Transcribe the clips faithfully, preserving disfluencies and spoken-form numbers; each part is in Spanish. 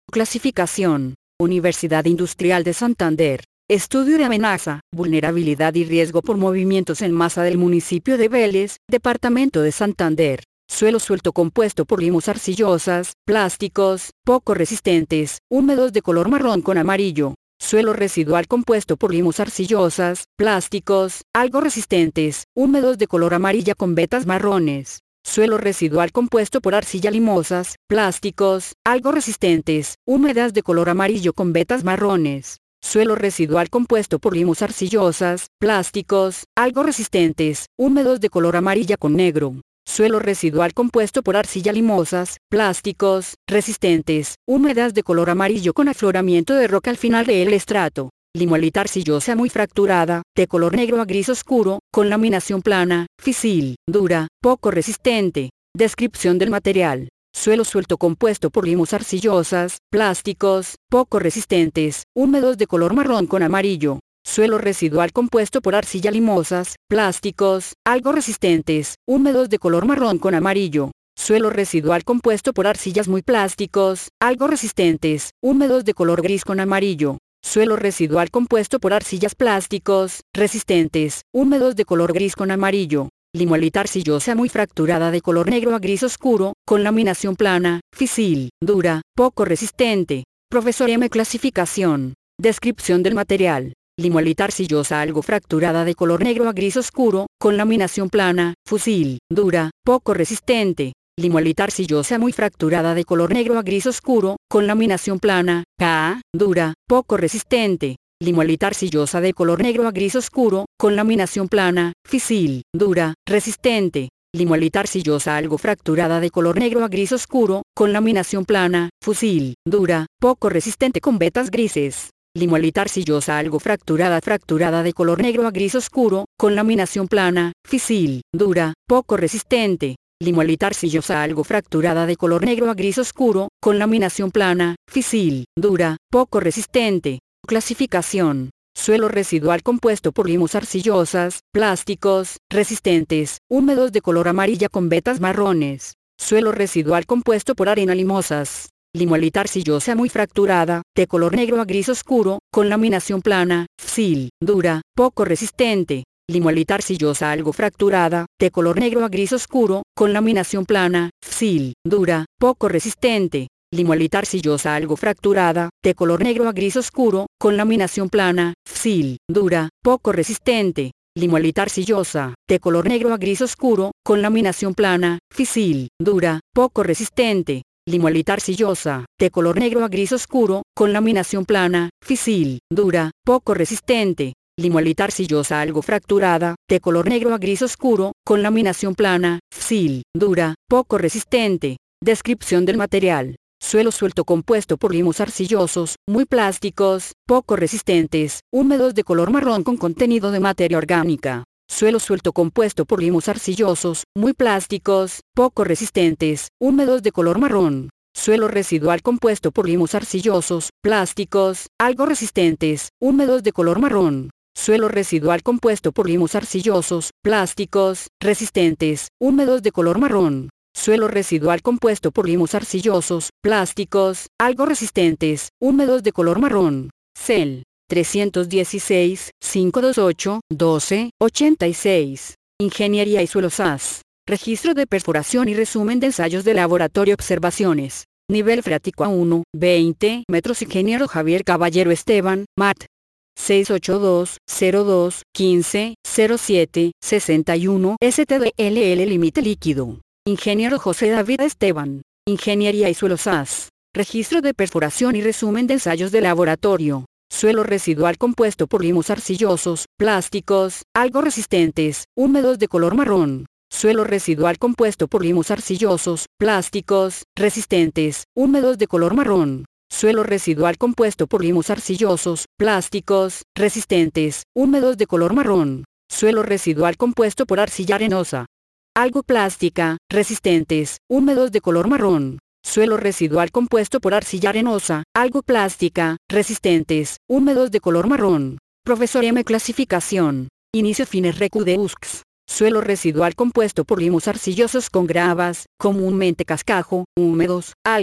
Clasificación. Universidad Industrial de Santander. Estudio de amenaza, vulnerabilidad y riesgo por movimientos en masa del municipio de Vélez, departamento de Santander. Suelo suelto compuesto por limos arcillosas, plásticos, poco resistentes, húmedos de color marrón con amarillo. Suelo residual compuesto por limos arcillosas, plásticos, algo resistentes, húmedos de color amarilla con vetas marrones. Suelo residual compuesto por arcilla limosas, plásticos, algo resistentes, húmedas de color amarillo con vetas marrones. Suelo residual compuesto por limos arcillosas, plásticos, algo resistentes, húmedos de color amarilla con negro. Suelo residual compuesto por arcilla limosas, plásticos, resistentes, húmedas de color amarillo con afloramiento de roca al final del estrato. Limuelita arcillosa muy fracturada, de color negro a gris oscuro, con laminación plana, fisil, dura, poco resistente. Descripción del material. Suelo suelto compuesto por limos arcillosas, plásticos, poco resistentes, húmedos de color marrón con amarillo. Suelo residual compuesto por arcilla limosas, plásticos, algo resistentes, húmedos de color marrón con amarillo. Suelo residual compuesto por arcillas muy plásticos, algo resistentes, húmedos de color gris con amarillo. Suelo residual compuesto por arcillas plásticos, resistentes, húmedos de color gris con amarillo. Limuelita arcillosa muy fracturada de color negro a gris oscuro, con laminación plana, fisil, dura, poco resistente. Profesor M. Clasificación. Descripción del material. Limuelita arcillosa algo fracturada de color negro a gris oscuro, con laminación plana, fusil, dura, poco resistente. Limuelita arcillosa muy fracturada de color negro a gris oscuro, con laminación plana, K, dura, poco resistente. Limuelita arcillosa de color negro a gris oscuro, con laminación plana, fisil, dura, resistente. Limuelita arcillosa algo fracturada de color negro a gris oscuro, con laminación plana, fusil, dura, poco resistente con vetas grises. Limuelita arcillosa algo fracturada fracturada de color negro a gris oscuro, con laminación plana, fisil, dura, poco resistente. Limuelita arcillosa algo fracturada de color negro a gris oscuro, con laminación plana, fisil, dura, poco resistente. Clasificación. Suelo residual compuesto por limos arcillosas, plásticos, resistentes, húmedos de color amarilla con vetas marrones. Suelo residual compuesto por arena limosas. Limuelita arcillosa muy fracturada, de color negro a gris oscuro, con laminación plana, fisil, dura, poco resistente. Limuelita arcillosa algo fracturada, de color negro a gris oscuro, con laminación plana, fisil, dura, poco resistente. Limuelita arcillosa algo fracturada, de color negro a gris oscuro, con laminación plana, fisil, dura, poco resistente. Limuelita arcillosa, de color negro a gris oscuro, con laminación plana, fisil, dura, poco resistente. Limuelita arcillosa, de color negro a gris oscuro, con laminación plana, fisil, dura, poco resistente. Limuelita arcillosa algo fracturada, de color negro a gris oscuro, con laminación plana, fisil, dura, poco resistente. Descripción del material. Suelo suelto compuesto por limos arcillosos, muy plásticos, poco resistentes, húmedos de color marrón con contenido de materia orgánica. Suelo suelto compuesto por limos arcillosos, muy plásticos, poco resistentes, húmedos de color marrón. Suelo residual compuesto por limos arcillosos, plásticos, algo resistentes, húmedos de color marrón. Suelo residual compuesto por limos arcillosos, plásticos, resistentes, húmedos de color marrón. Suelo residual compuesto por limos arcillosos, plásticos, algo resistentes, húmedos de color marrón. C E L. trescientos dieciséis, quinientos veintiocho, doce, ochenta y seis. Ingeniería y suelos A S. Registro de perforación y resumen de ensayos de laboratorio observaciones. Nivel freático A uno, veinte metros. Ingeniero Javier Caballero Esteban, M A T. seis ocho dos, cero dos, quince, cero siete, sesenta y uno. S T D L L límite líquido. Ingeniero José David Esteban. Ingeniería y suelos A S. Registro de perforación y resumen de ensayos de laboratorio. Suelo residual compuesto por limos arcillosos, plásticos, algo resistentes, húmedos de color marrón. Suelo residual compuesto por limos arcillosos, plásticos, resistentes, húmedos de color marrón. Suelo residual compuesto por limos arcillosos, plásticos, resistentes, húmedos de color marrón. Suelo residual compuesto por arcilla arenosa. Algo plástica, resistentes, húmedos de color marrón. Suelo residual compuesto por arcilla arenosa, algo plástica, resistentes, húmedos de color marrón. Profesor M. Clasificación. Inicio fines recu de U S C S. Suelo residual compuesto por limos arcillosos con gravas, comúnmente cascajo, húmedos, algo.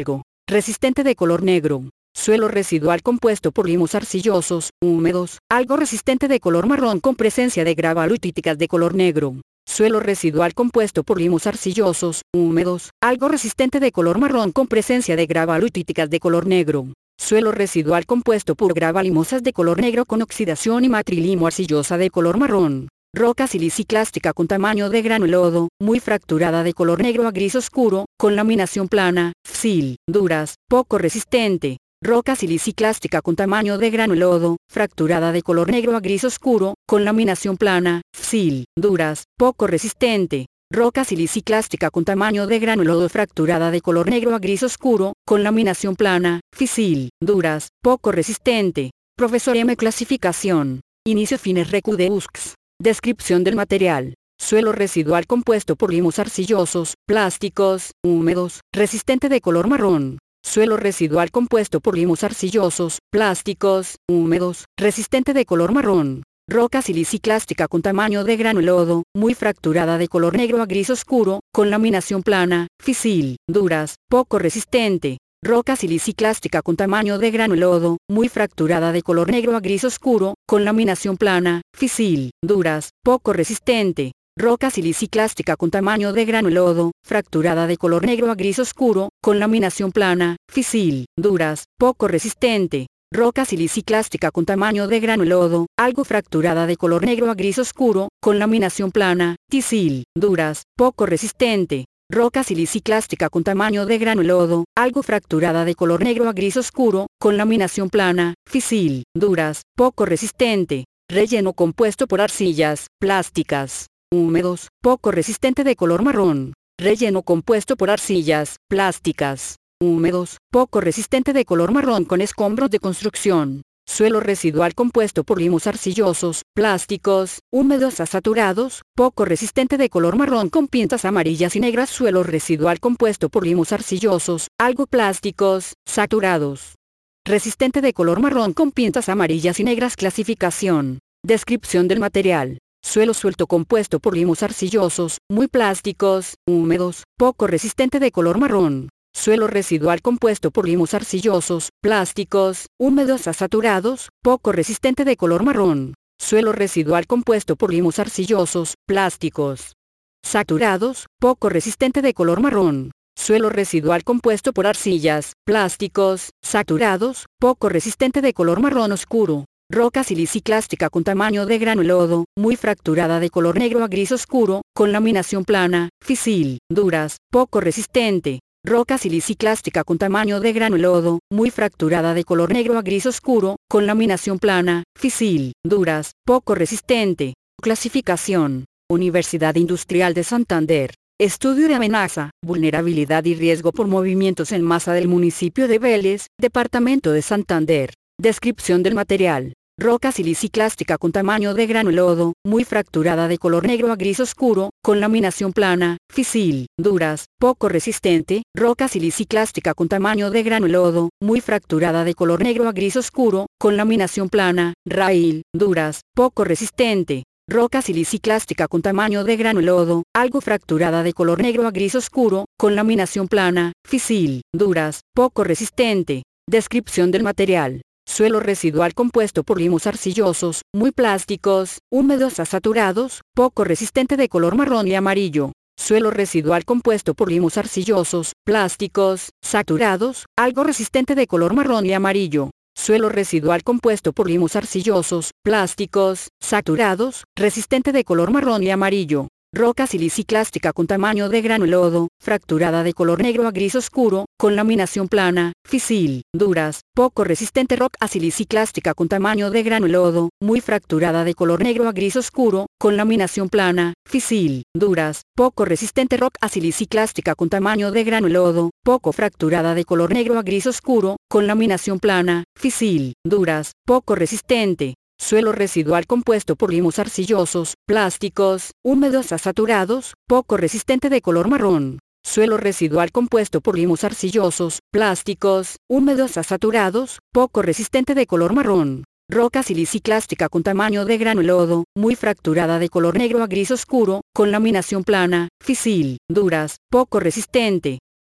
resistente de color negro. Suelo residual compuesto por limos arcillosos, húmedos, algo resistente de color marrón con presencia de gravalúticas de color negro. Suelo residual compuesto por limos arcillosos, húmedos, algo resistente de color marrón con presencia de gravalúticas de color negro. Suelo residual compuesto por gravalimosas de color negro con oxidación y matrilimo arcillosa de color marrón. Roca siliciclástica con tamaño de granulodo, muy fracturada de color negro a gris oscuro, con laminación plana, fsil, duras, poco resistente. Roca siliciclástica con tamaño de granulodo, fracturada de color negro a gris oscuro, con laminación plana, fsil, duras, poco resistente. Roca siliciclástica con tamaño de granulodo fracturada de color negro a gris oscuro, con laminación plana, fsil, duras, poco resistente. Profesor M. Clasificación. Inicio fines recu de U S C S. Descripción del material. Suelo residual compuesto por limos arcillosos, plásticos, húmedos, resistente de color marrón. Suelo residual compuesto por limos arcillosos, plásticos, húmedos, resistente de color marrón. Roca siliciclástica con tamaño de granulodo, muy fracturada de color negro a gris oscuro, con laminación plana, fsil, duras, poco resistente. Roca siliciclástica con tamaño de granulodo, muy fracturada de color negro a gris oscuro, con laminación plana, fsil, duras, poco resistente. Roca siliciclástica con tamaño de granulodo, fracturada de color negro a gris oscuro, con laminación plana, fsil, duras, poco resistente. Roca siliciclástica con tamaño de granulodo, algo fracturada de color negro a gris oscuro, con laminación plana, tisil, duras, poco resistente. Roca siliciclástica con tamaño de granulodo, algo fracturada de color negro a gris oscuro, con laminación plana, fsil, duras, poco resistente. Relleno compuesto por arcillas, plásticas, húmedos, poco resistente de color marrón. Relleno compuesto por arcillas, plásticas, húmedos, poco resistente de color marrón con escombros de construcción. Suelo residual compuesto por limos arcillosos, plásticos, húmedos a saturados, poco resistente de color marrón con pintas amarillas y negras. Suelo residual compuesto por limos arcillosos, algo plásticos, saturados. Resistente de color marrón con pintas amarillas y negras. Clasificación. Descripción del material. Suelo suelto compuesto por limos arcillosos, muy plásticos, húmedos, poco resistente de color marrón. Suelo residual compuesto por limos arcillosos, plásticos, húmedos a saturados, poco resistente de color marrón. Suelo residual compuesto por limos arcillosos, plásticos, saturados, poco resistente de color marrón. Suelo residual compuesto por arcillas, plásticos, saturados, poco resistente de color marrón oscuro. Roca siliciclástica con tamaño de granulodo, muy fracturada de color negro a gris oscuro, con laminación plana, fsil, duras, poco resistente. Roca siliciclástica con tamaño de granulodo, muy fracturada de color negro a gris oscuro, con laminación plana, fsil, duras, poco resistente. Clasificación. Universidad Industrial de Santander. Estudio de amenaza, vulnerabilidad y riesgo por movimientos en masa del municipio de Vélez, departamento de Santander. Descripción del material. Roca siliciclástica con tamaño de granulodo, muy fracturada de color negro a gris oscuro, con laminación plana, fsil, duras, poco resistente. Roca siliciclástica con tamaño de granulodo, muy fracturada de color negro a gris oscuro, con laminación plana, raíl, duras, poco resistente. Roca siliciclástica con tamaño de granulodo, algo fracturada de color negro a gris oscuro, con laminación plana, fsil, duras, poco resistente. Descripción del material. Suelo residual compuesto por limos arcillosos, muy plásticos, húmedos a saturados, poco resistente de color marrón y amarillo. Suelo residual compuesto por limos arcillosos, plásticos, saturados, algo resistente de color marrón y amarillo. Suelo residual compuesto por limos arcillosos, plásticos, saturados, resistente de color marrón y amarillo. Roca siliciclástica con tamaño de granulodo, fracturada de color negro a gris oscuro, con laminación plana, fsil, duras, poco resistente. Roca siliciclástica con tamaño de granulodo, muy fracturada de color negro a gris oscuro, con laminación plana, fsil, duras, poco resistente. Roca siliciclástica con tamaño de granulodo, poco fracturada de color negro a gris oscuro, con laminación plana, fsil, duras, poco resistente. Suelo residual compuesto por limos arcillosos, plásticos, húmedos a saturados, poco resistente de color marrón. Suelo residual compuesto por limos arcillosos, plásticos, húmedos a saturados, poco resistente de color marrón. Roca siliciclástica con tamaño de granulodo, muy fracturada de color negro a gris oscuro, con laminación plana, fsil, duras, poco resistente.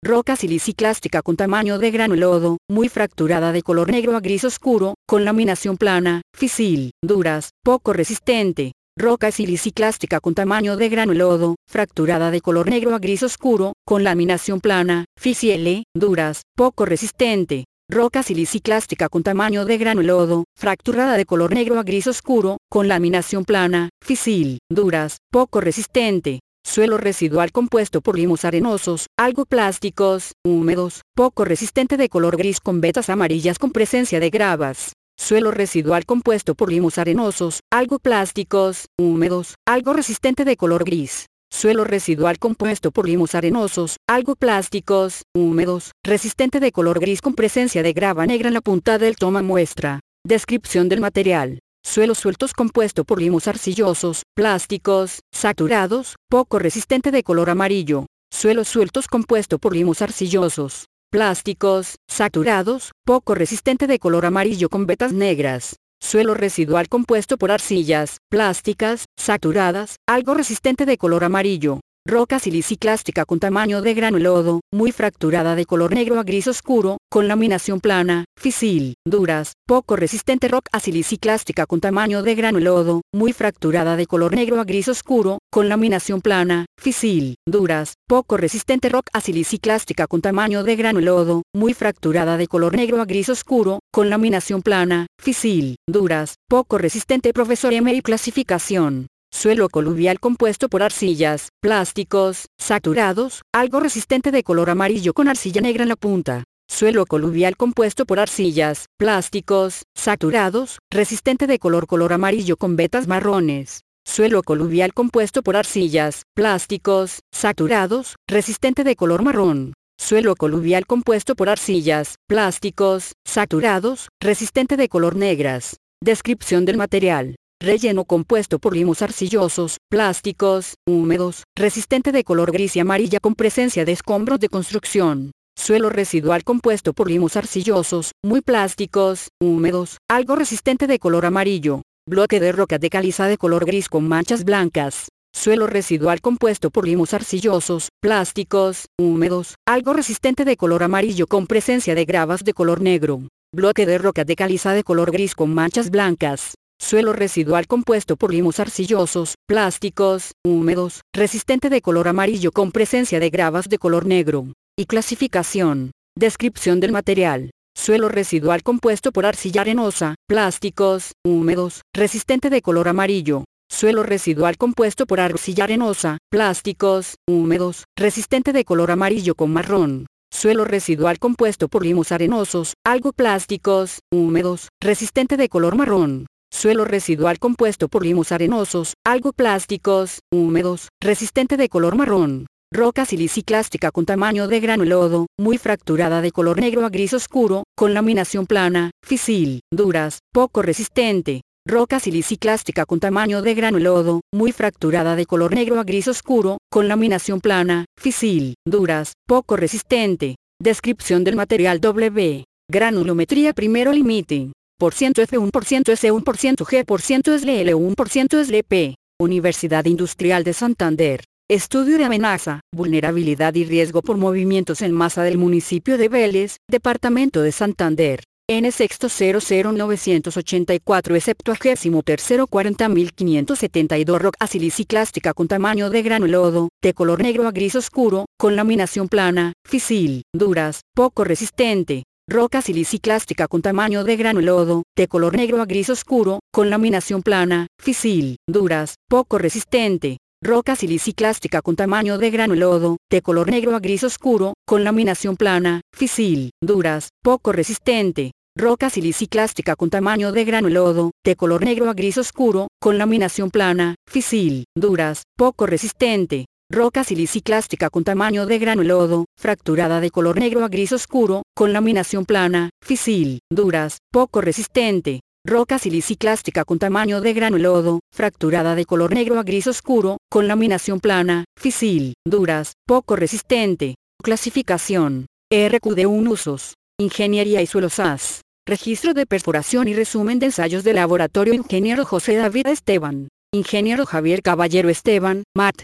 Roca siliciclástica con tamaño de granulodo, muy fracturada de color negro a gris oscuro, con laminación plana, físil, duras, poco resistente. Roca siliciclástica con tamaño de granulodo, fracturada de color negro a gris oscuro, con laminación plana, físil, duras, poco resistente. Roca siliciclástica con tamaño de granulodo, fracturada de color negro a gris oscuro, con laminación plana, físil, duras, poco resistente. Suelo residual compuesto por limos arenosos, algo plásticos, húmedos, poco resistente de color gris con vetas amarillas con presencia de gravas. Suelo residual compuesto por limos arenosos, algo plásticos, húmedos, algo resistente de color gris. Suelo residual compuesto por limos arenosos, algo plásticos, húmedos, resistente de color gris con presencia de grava negra en la punta del toma muestra. Descripción del material. Suelos sueltos compuesto por limos arcillosos, plásticos, saturados, poco resistente de color amarillo. Suelos sueltos compuesto por limos arcillosos, plásticos, saturados, poco resistente de color amarillo con vetas negras. Suelo residual compuesto por arcillas, plásticas, saturadas, algo resistente de color amarillo. Roca siliciclástica con tamaño de granulodo, muy fracturada de color negro a gris oscuro, con laminación plana, físil, duras, poco resistente. Roca siliciclástica con tamaño de granulodo, muy fracturada de color negro a gris oscuro, con laminación plana, físil, duras, poco resistente. Roca siliciclástica con tamaño de granulodo, muy fracturada de color negro a gris oscuro, con laminación plana, físil, duras, poco resistente. Profesor M. Clasificación. Suelo coluvial compuesto por arcillas, plásticos, saturados, algo resistente de color amarillo con arcilla negra en la punta. Suelo coluvial compuesto por arcillas, plásticos, saturados, resistente de color color amarillo con vetas marrones. Suelo coluvial compuesto por arcillas, plásticos, saturados, resistente de color marrón. Suelo coluvial compuesto por arcillas, plásticos, saturados, resistente de color negras. Descripción del material. Relleno compuesto por limos arcillosos, plásticos, húmedos, resistente de color gris y amarilla con presencia de escombros de construcción. Suelo residual compuesto por limos arcillosos, muy plásticos, húmedos, algo resistente de color amarillo. Bloque de roca de caliza de color gris con manchas blancas. Suelo residual compuesto por limos arcillosos, plásticos, húmedos, algo resistente de color amarillo con presencia de gravas de color negro. Bloque de roca de caliza de color gris con manchas blancas. Suelo residual compuesto por limos arcillosos, plásticos, húmedos, resistente de color amarillo con presencia de gravas de color negro. Y clasificación. Descripción del material. Suelo residual compuesto por arcilla arenosa, plásticos, húmedos, resistente de color amarillo. Suelo residual compuesto por arcilla arenosa, plásticos, húmedos, resistente de color amarillo con marrón. Suelo residual compuesto por limos arenosos, algo plásticos, húmedos, resistente de color marrón. Suelo residual compuesto por limos arenosos, algo plásticos, húmedos, resistente de color marrón. Roca siliciclástica con tamaño de granulodo, muy fracturada de color negro a gris oscuro, con laminación plana, físil, duras, poco resistente. Roca siliciclástica con tamaño de granulodo, muy fracturada de color negro a gris oscuro, con laminación plana, físil, duras, poco resistente. Descripción del material. W. Granulometría. Primero límite. Por ciento F uno por ciento S uno por ciento G por ciento S L L uno por ciento S L P. Universidad Industrial de Santander. Estudio de amenaza, vulnerabilidad y riesgo por movimientos en masa del municipio de Vélez, departamento de Santander. N sexto cero cero novecientos ochenta y cuatro septuagésimo tercero cuarenta mil quinientos setenta y dos. Roca siliciclástica con tamaño de granulodo, de color negro a gris oscuro, con laminación plana, físil, duras, poco resistente. Roca siliciclástica con tamaño de granulodo, de color negro a gris oscuro, con laminación plana, físil, duras, poco resistente. Roca siliciclástica con tamaño de granulodo, de color negro a gris oscuro, con laminación plana, físil, duras, poco resistente. Roca siliciclástica con tamaño de granulodo, de color negro a gris oscuro, con laminación plana, físil, duras, poco resistente. Roca siliciclástica con tamaño de granulodo, fracturada de color negro a gris oscuro, con laminación plana, físil, duras, poco resistente. Roca siliciclástica con tamaño de granulodo, fracturada de color negro a gris oscuro, con laminación plana, físil, duras, poco resistente. Clasificación. R Q D uno Usos. Ingeniería y suelos A S. Registro de perforación y resumen de ensayos de laboratorio. Ingeniero José David Esteban. Ingeniero Javier Caballero Esteban, M A T.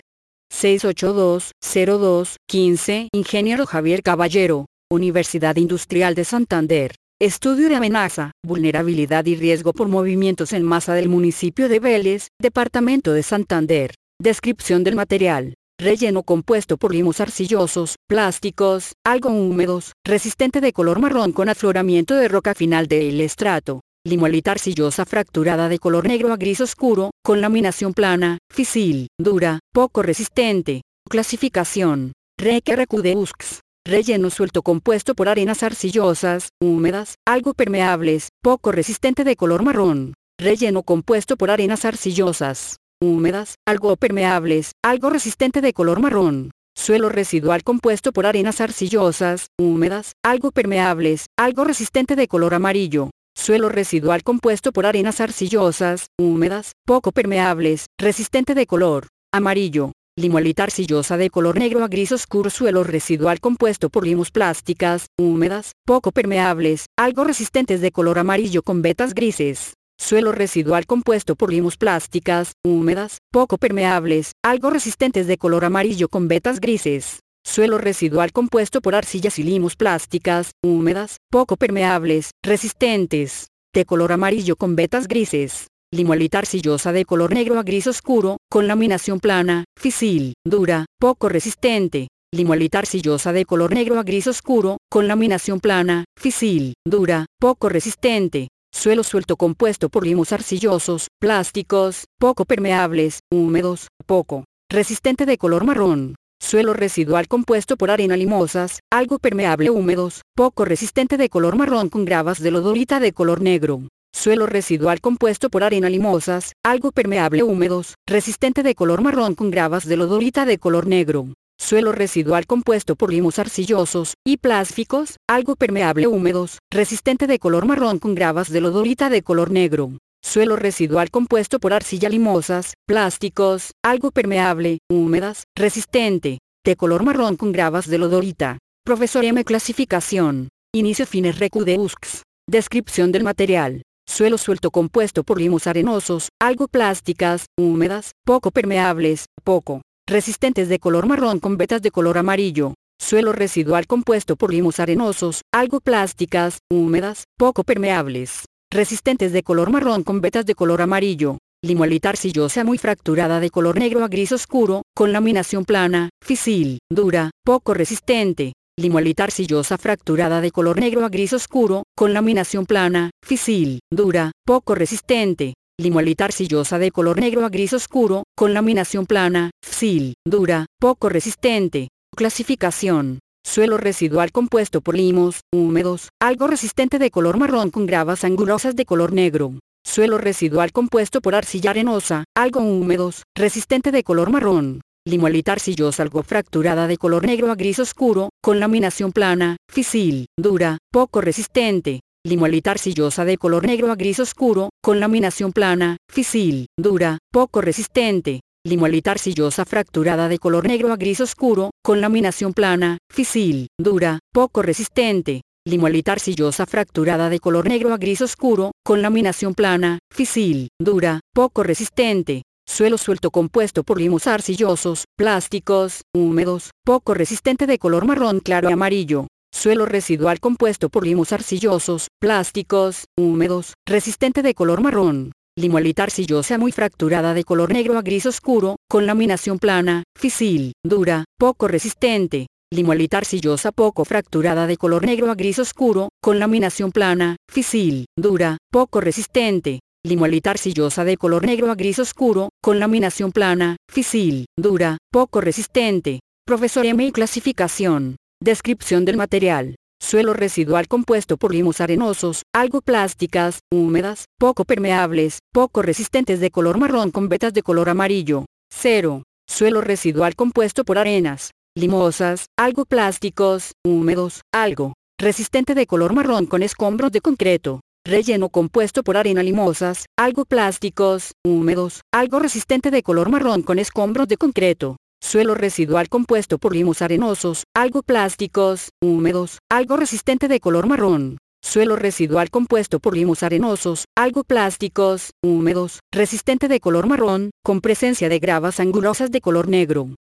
seis ocho dos, cero dos, uno cinco. Ingeniero Javier Caballero, Universidad Industrial de Santander. Estudio de amenaza, vulnerabilidad y riesgo por movimientos en masa del municipio de Vélez, departamento de Santander. Descripción del material. Relleno compuesto por limos arcillosos, plásticos, algo húmedos, resistente de color marrón con afloramiento de roca final del estrato. Limuelita arcillosa fracturada de color negro a gris oscuro, con laminación plana, fisil, dura, poco resistente. Clasificación. R E C R Q D U S C S. Relleno suelto compuesto por arenas arcillosas, húmedas, algo permeables, poco resistente de color marrón. Relleno compuesto por arenas arcillosas, húmedas, algo permeables, algo resistente de color marrón. Suelo residual compuesto por arenas arcillosas, húmedas, algo permeables, algo resistente de color amarillo. Suelo residual compuesto por arenas arcillosas, húmedas, poco permeables, resistente de color amarillo. Limuelita arcillosa de color negro a gris oscuro. Suelo residual compuesto por limos plásticas, húmedas, poco permeables, algo resistentes de color amarillo con vetas grises. Suelo residual compuesto por limos plásticas, húmedas, poco permeables, algo resistentes de color amarillo con vetas grises. Suelo residual compuesto por arcillas y limos plásticas, húmedas, poco permeables, resistentes, de color amarillo con vetas grises. Limuelita arcillosa de color negro a gris oscuro, con laminación plana, fisil, dura, poco resistente. Limuelita arcillosa de color negro a gris oscuro, con laminación plana, fisil, dura, poco resistente. Suelo suelto compuesto por limos arcillosos, plásticos, poco permeables, húmedos, poco resistente de color marrón. Suelo residual compuesto por arena limosas, algo permeable húmedos, poco resistente de color marrón con gravas de lodorita de color negro. Suelo residual compuesto por arena limosas, algo permeable húmedos, resistente de color marrón con gravas de lodorita de color negro. Suelo residual compuesto por limos arcillosos y plásticos, algo permeable húmedos, resistente de color marrón con gravas de lodorita de color negro. Suelo residual compuesto por arcilla limosas, plásticos, algo permeable, húmedas, resistente, de color marrón con gravas de lodorita. Profesor M. Clasificación. Inicio fines R E C U D U S C S. Descripción del material. Suelo suelto compuesto por limos arenosos, algo plásticas, húmedas, poco permeables, poco resistentes de color marrón con vetas de color amarillo. Suelo residual compuesto por limos arenosos, algo plásticas, húmedas, poco permeables, resistentes de color marrón con vetas de color amarillo. Limuelita arcillosa muy fracturada de color negro a gris oscuro, con laminación plana, fisil, dura, poco resistente. Limuelita arcillosa fracturada de color negro a gris oscuro, con laminación plana, fisil, dura, poco resistente. Limuelita arcillosa de color negro a gris oscuro, con laminación plana, fisil, dura, poco resistente. Clasificación. Suelo residual compuesto por limos, húmedos, algo resistente de color marrón con gravas angulosas de color negro. Suelo residual compuesto por arcilla arenosa, algo húmedos, resistente de color marrón. Limuelita arcillosa algo fracturada de color negro a gris oscuro, con laminación plana, fisil, dura, poco resistente. Limuelita arcillosa de color negro a gris oscuro, con laminación plana, fisil, dura, poco resistente. Limuelita arcillosa fracturada de color negro a gris oscuro, con laminación plana, fisil, dura, poco resistente. Limuelita arcillosa fracturada de color negro a gris oscuro, con laminación plana, fisil, dura, poco resistente. Suelo suelto compuesto por limos arcillosos, plásticos, húmedos, poco resistente de color marrón claro y amarillo. Suelo residual compuesto por limos arcillosos, plásticos, húmedos, resistente de color marrón. Limuelita arcillosa muy fracturada de color negro a gris oscuro, con laminación plana, fisil, dura, poco resistente. Limuelita arcillosa poco fracturada de color negro a gris oscuro, con laminación plana, fisil, dura, poco resistente. Limuelita arcillosa de color negro a gris oscuro, con laminación plana, fisil, dura, poco resistente. Profesor M. Clasificación. Descripción del material. Suelo residual compuesto por limos arenosos, algo plásticas, húmedas, poco permeables, poco resistentes de color marrón con vetas de color amarillo. cero. Suelo residual compuesto por arenas limosas, algo plásticos, húmedos, algo resistente de color marrón con escombros de concreto. Relleno compuesto por arena limosas, algo plásticos, húmedos, algo resistente de color marrón con escombros de concreto. Suelo residual compuesto por limos arenosos, algo plásticos, húmedos, algo resistente de color marrón. Suelo residual compuesto por limos arenosos, algo plásticos, húmedos, resistente de color marrón, con presencia de gravas angulosas de color negro.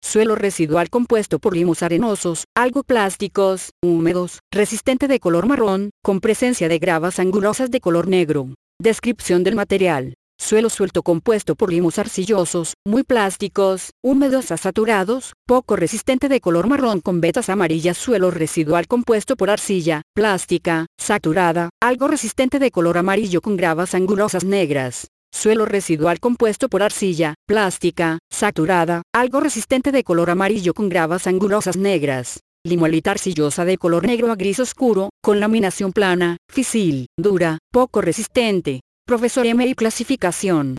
Suelo residual compuesto por limos arenosos, algo plásticos, húmedos, resistente de color marrón, con presencia de gravas angulosas de color negro. Descripción del material. Suelo suelto compuesto por limos arcillosos, muy plásticos, húmedos a saturados, poco resistente de color marrón con vetas amarillas. Suelo residual compuesto por arcilla, plástica, saturada, algo resistente de color amarillo con gravas angulosas negras. Suelo residual compuesto por arcilla, plástica, saturada, algo resistente de color amarillo con gravas angulosas negras. Limuelita arcillosa de color negro a gris oscuro, con laminación plana, fisil, dura, poco resistente. Profesor M I clasificación.